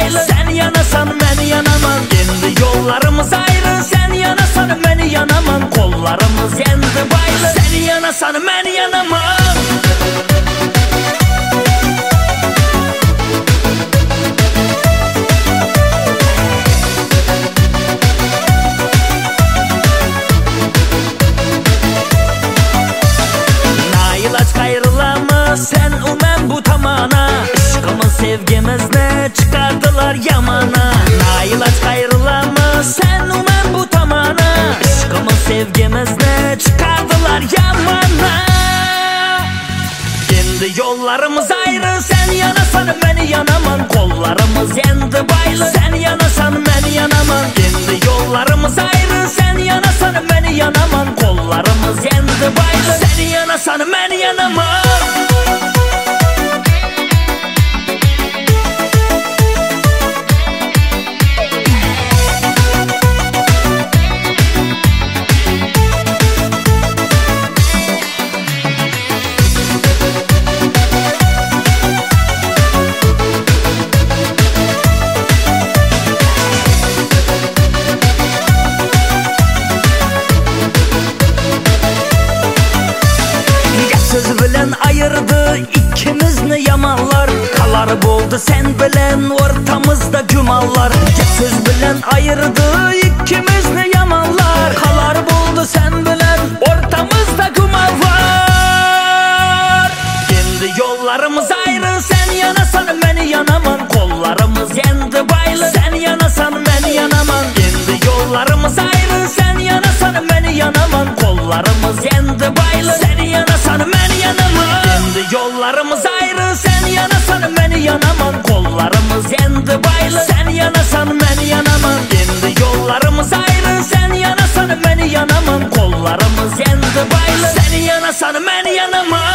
baylı. Sen yanasan ben yanamam, kendi yollarımız ayrı. Sen yanasan ben yanamam, kollarımız yendi baylı. Sen yanasan ben yanamam. Sen umen bu tamana, aşkımız sevgimiz ne çıkardılar yamana. Nailaç gayrılamız sen umen bu tamana, aşkımız sevgimiz ne çıkardılar yamana. Kendi yollarımız ayrı. Sen yanasan ben yanamam, kollarımız yendi baylı. Sen yanasan ben yanamam, kendi yollarımız ayrı. Sen yanasan ben yanamam, kollarımız yendi baylı. Sen yanasan ben yanamam. Söz bilen ayırdı ikimizni yamanlar, kalar boldu sen bilen ortamızda cumallar. Söz bilen ayırdı ikimizni yamanlar, kalar boldu sen bilen ortamızda cumallar. Kendi yollarımız ayrı. Sen yanasan ben yanamam, kollarımız yendi baylı. Sen yanasan ben yanamam, kendi yollarımız ayrı. Sen yanasan ben yanamam, kollarımız yendi baylı. Sen yanasan ben yanamam, kendi yollarımız ayrı. Sen yanasan ben yanamam, kollarımız yendi baylı. Sen yanasan ben yanamam, kendi yollarımız ayrı. Sen yanasan ben yanamam, kollarımız yendi baylı. Sen yanasan ben yanamam.